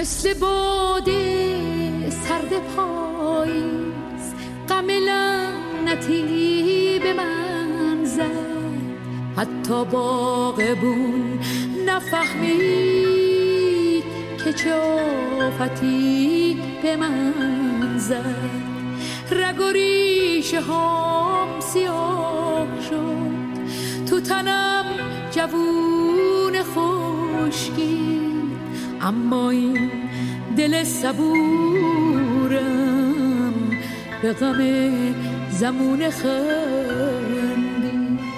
مثل باده سرد پاییز غم لعنتی به من زد. حتی باغبون نفهمید که چه آفتی به من زد. رگ و ریشه هام سیاه شد، تو تنم جوون خشکی، اما این دل صبورم به غم زمون خندی.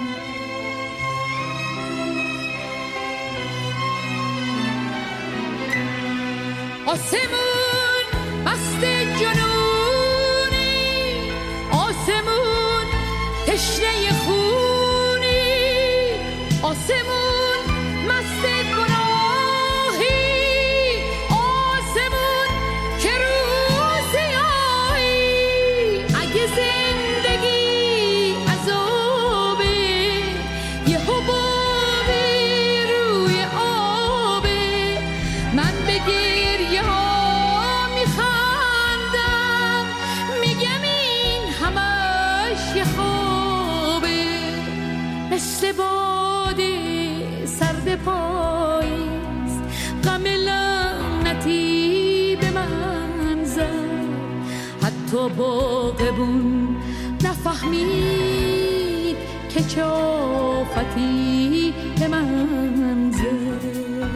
آسمون مست جنونی، آسمون تشنه خونی، آسمون مست گناهی، آسمون که روزیایی. اگه زندگی عذابه، یه حبابی روی آبه، من به گریه ها میخندم، میگم این همش یه خوابه. مثل باده سرد پاییز غم لعنتی به من زد. حتی باغبون نفهمید که چه آفتی به من زد.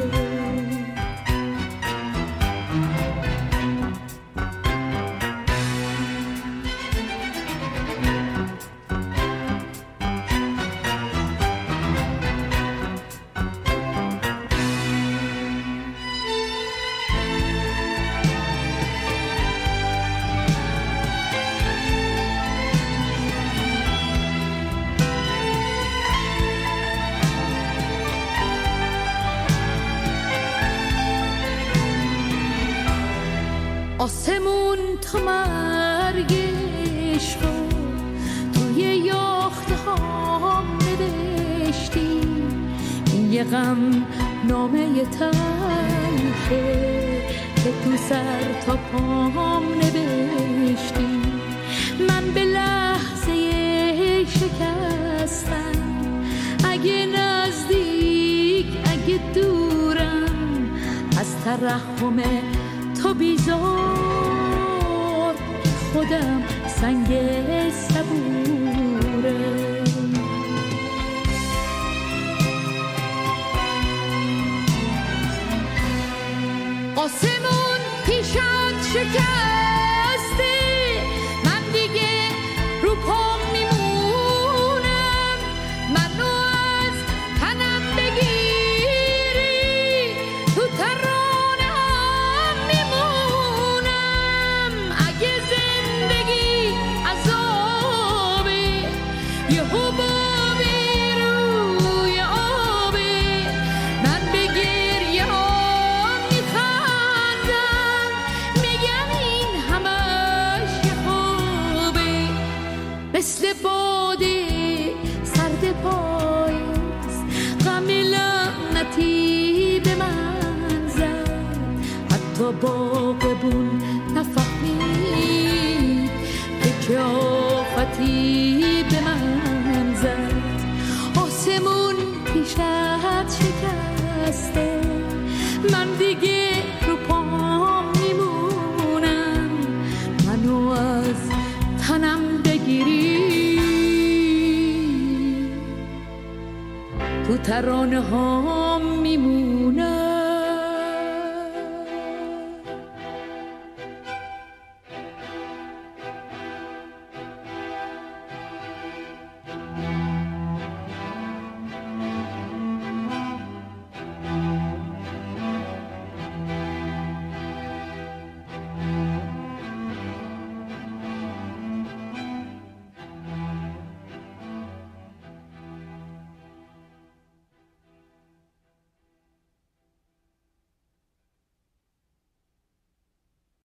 آسمون تا مرگش رو توی یاخته ها نوشتی. این یه غم نامه تلخه که تو سر تا پام نوشتی. من به لحظه شکستم، اگه نزدیک اگه دورم، از ترحم تو بیزار خودم سنگ صبوره. آسمون پیشت شکسته، من دیگه رو پام میمونم، منو از تنم بگیری تو ترانم میمونم. اگه زندگی عذابه، یه حبابی روی آبه، من به گریه ها میخندم، میگم این همش یه خوابه. مثل باده سرد پاییز غم لعنتی به من زد. حتی باغبون نفهمید که چه آفتی به من زد. آسمون پیشت شکسته، من دیگه رو پام میمونم، منو از تنم بگیری تو ترانه ها میمونم.